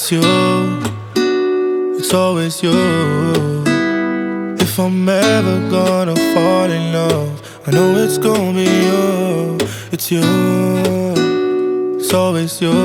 It's you, it's always you. If I'm ever gonna fall in love, I know it's gonna be you. It's you, it's always you.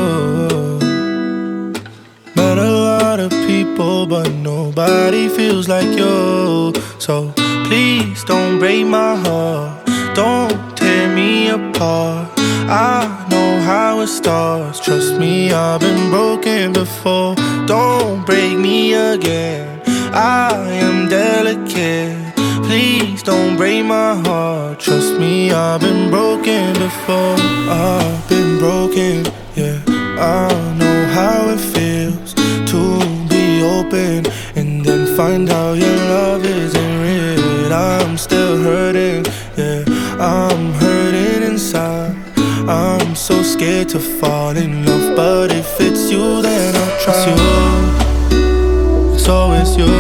Met a lot of people, but nobody feels like you. So please don't break my heart, don't tear me apart. I know how it starts, trust me, I've been broken before. Don't break me again, I am delicate. Please don't break my heart, trust me, I've been broken before. I've been broken, yeah. I know how it feels to be open and then find out your love isn't real. I'm still hurting, yeah, I'm hurting inside. I'm so scared to fall in love, but if it's you, then I'll try. It's you, it's always you.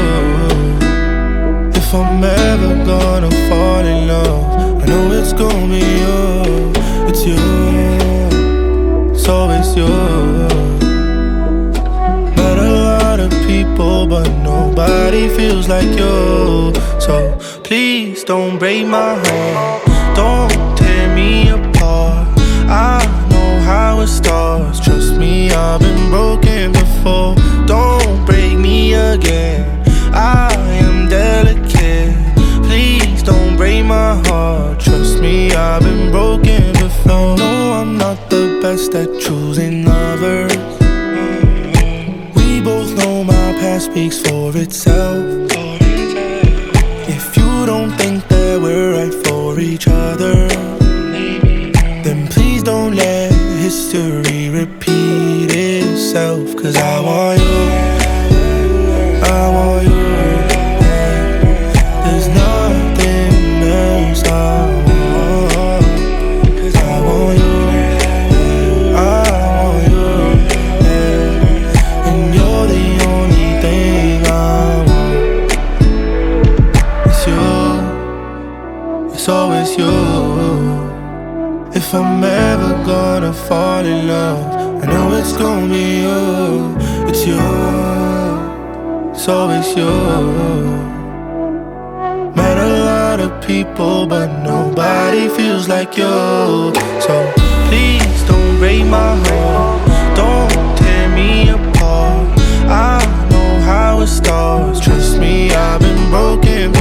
If I'm ever gonna fall in love, I know it's gonna be you. It's you, it's always you. Met a lot of people, but nobody feels like you. So please don't break my heart, don't tear me apart. I know how it starts, trust me, I've been broken before. Don't break me again, I am delicate. Please don't break my heart, trust me, I've been broken before. No, I'm not the best at choosing lovers. We both know my past speaks for itself. If you don't think that we're right for each other, then please don't let history repeat itself. Cause I want you, I want you. There's nothing else I want. Cause I want you, I want you, yeah. And you're the only thing I want. It's you, it's always you. If I'm ever gonna fall in love, I know it's gonna be you. It's you, it's always you. Met a lot of people, but nobody feels like you. So please don't break my heart, don't tear me apart. I know how it starts, trust me, I've been broken